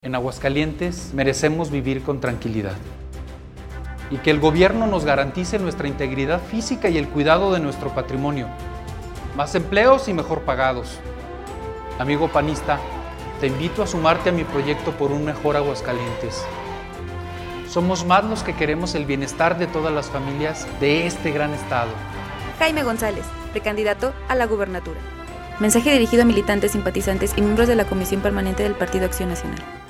En Aguascalientes merecemos vivir con tranquilidad y que el gobierno nos garantice nuestra integridad física y el cuidado de nuestro patrimonio. Más empleos y mejor pagados. Amigo panista, te invito a sumarte a mi proyecto por un mejor Aguascalientes. Somos más los que queremos el bienestar de todas las familias de este gran estado. Jaime González, precandidato a la gubernatura. Mensaje dirigido a militantes, simpatizantes y miembros de la Comisión Permanente del Partido Acción Nacional.